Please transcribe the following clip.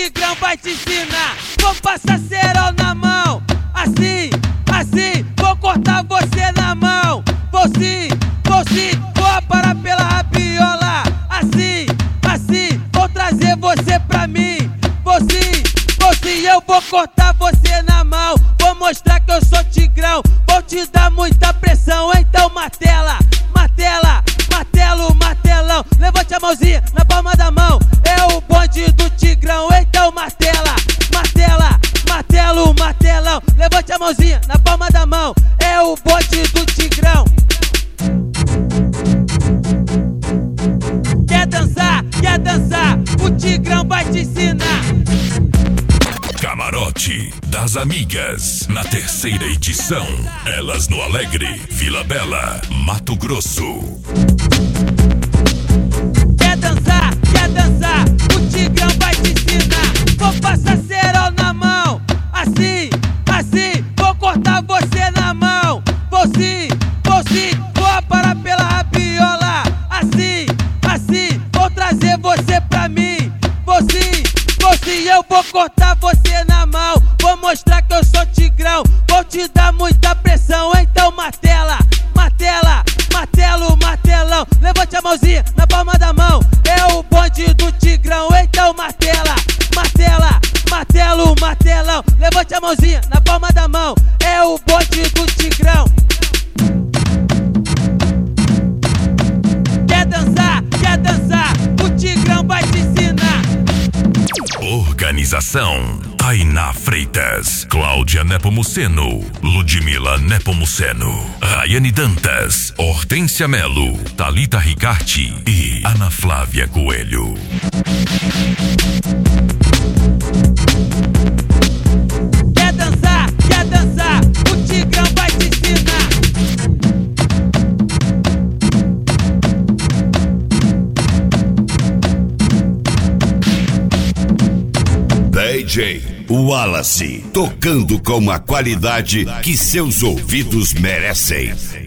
Tigrão vai te ensinar. Vou passar cerol na mão, assim, assim, vou cortar você na mão. Vou sim, vou aparar pela rabiola. Assim, assim, vou trazer você pra mim. Vou sim, eu vou cortar você na mão. Vou mostrar que eu sou Tigrão, vou te dar muita pressão. Então martela, martela, martelo, martelão. Levante a mãozinha na palma da mão, é o bonde do Tigrão. Então martela, martela, martelo, martelão. Levante a mãozinha na palma da mão, é o bonde do Tigrão. Quer dançar, quer dançar, o Tigrão vai te ensinar. Camarote das Amigas, na terceira edição. Elas no Alegre, Vila Bela, Mato Grosso. Quer dançar, o Tigrão vai te ensinar. Vou passar cerol na mão, assim, assim, vou cortar você na mão. Vou sim, vou aparar pela rabiola. Assim, assim, vou trazer você pra mim. Vou sim, eu vou cortar você na mão. Vou mostrar que eu sou Tigrão, vou te dar muita pressão. Então martela, martela, martelo, martelão. Levante a mãozinha na palma da mão, é o bonde do Tigrão. Então martela, martela, martelo, martelão. Levante a mãozinha na palma da mão, é o bonde do Tigrão. Quer dançar, o Tigrão vai te ensinar. Organização: Tainá Freitas, Cláudia Nepomuceno, Ludmila Nepomuceno, Rayane Dantas, Hortência Melo, Thalita Ricarte e Ana Flávia Coelho. Quer dançar, o Tigrão vai te ensinar. DJ Wallace, tocando com a qualidade que seus ouvidos merecem.